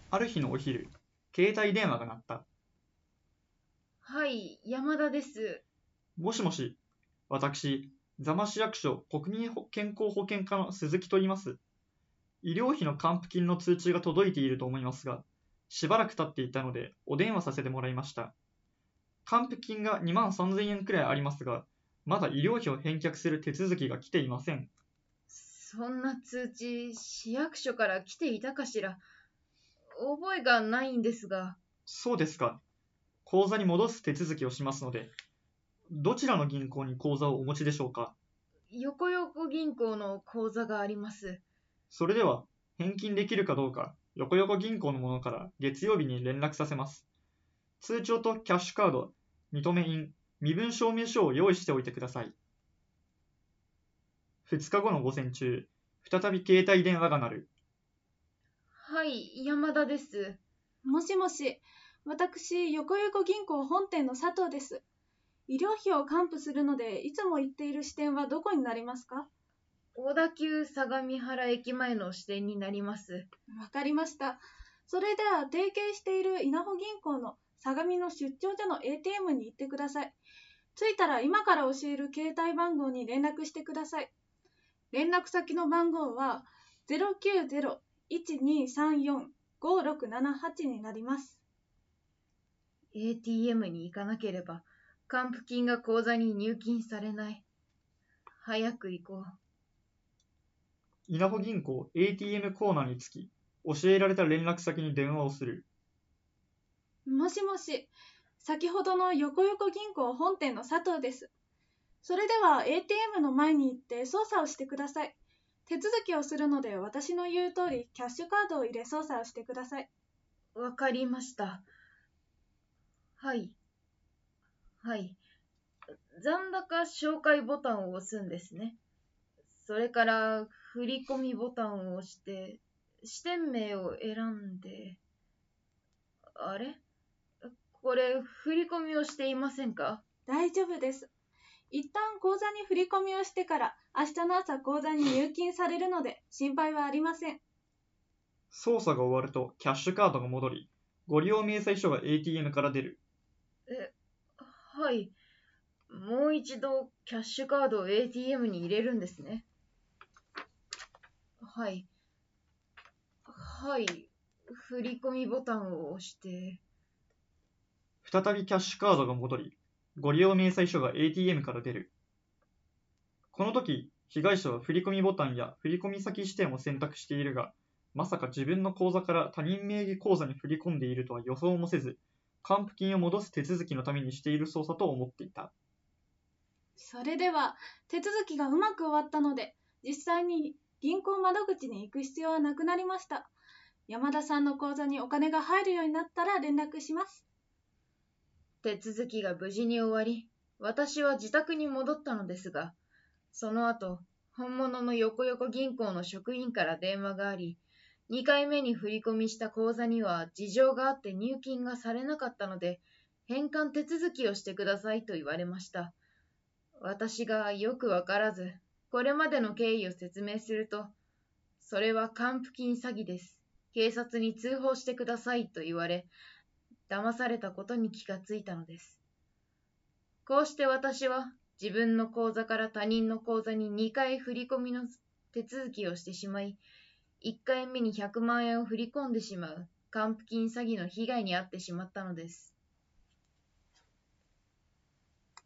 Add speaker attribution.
Speaker 1: ある日のお昼、携帯電話が鳴った。
Speaker 2: はい、山田です。
Speaker 1: もしもし、私、座間市役所国民健康保険課の鈴木と言います。医療費の還付金の通知が届いていると思いますが、しばらく経っていたのでお電話させてもらいました。還付金が2万3000円くらいありますが、まだ医療費を返却する手続きが来ていません。
Speaker 2: そんな通知、市役所から来ていたかしら。覚えがないんですが。
Speaker 1: そうですか。口座に戻す手続きをしますので、どちらの銀行に口座をお持ちでしょうか。
Speaker 2: 横横銀行の口座があります。
Speaker 1: それでは、返金できるかどうか、横横銀行のものから月曜日に連絡させます。通帳とキャッシュカード、認め印、身分証明書を用意しておいてください。2日後の午前中、再び携帯電話が鳴る。
Speaker 2: はい、山田です。
Speaker 3: もしもし、私、横横銀行本店の佐藤です。医療費を還付するので、いつも行っている支店はどこになりますか？
Speaker 2: 小田急相模原駅前の支店になります。
Speaker 3: わかりました。それでは、提携している稲穂銀行の相模の出張所の ATM に行ってください。着いたら今から教える携帯番号に連絡してください。連絡先の番号は090-1234-5678になります。
Speaker 2: ATM に行かなければ、還付金が口座に入金されない。早く行こう。
Speaker 1: 稲穂銀行 ATM コーナーにつき、教えられた連絡先に電話をする。
Speaker 3: もしもし、先ほどの横横銀行本店の佐藤です。それでは ATM の前に行って操作をしてください。手続きをするので私の言う通りキャッシュカードを入れ操作をしてください。
Speaker 2: わかりました。はい。はい。残高紹介ボタンを押すんですね。それから振込ボタンを押して、支店名を選んで、あれこれ振り込みをしていませんか？
Speaker 3: 大丈夫です。一旦口座に振り込みをしてから明日の朝口座に入金されるので心配はありません。
Speaker 1: 操作が終わるとキャッシュカードが戻り、ご利用明細書が ATM から出る。
Speaker 2: はい。もう一度キャッシュカードを ATM に入れるんですね。はい。はい。振り込みボタンを押して、
Speaker 1: 再びキャッシュカードが戻り、ご利用明細書が ATM から出る。この時、被害者は振込ボタンや振込先指定を選択しているが、まさか自分の口座から他人名義口座に振り込んでいるとは予想もせず、還付金を戻す手続きのためにしている操作と思っていた。
Speaker 3: それでは手続きがうまく終わったので実際に銀行窓口に行く必要はなくなりました。山田さんの口座にお金が入るようになったら連絡します。
Speaker 2: 手続きが無事に終わり、私は自宅に戻ったのですが、その後、本物の横横銀行の職員から電話があり、2回目に振り込みした口座には事情があって入金がされなかったので、返還手続きをしてくださいと言われました。私がよくわからず、これまでの経緯を説明すると、それは還付金詐欺です。警察に通報してくださいと言われ、騙されたことに気がついたのです。こうして私は自分の口座から他人の口座に2回振り込みの手続きをしてしまい、1回目に100万円を振り込んでしまう還付金詐欺の被害に遭ってしまったのです。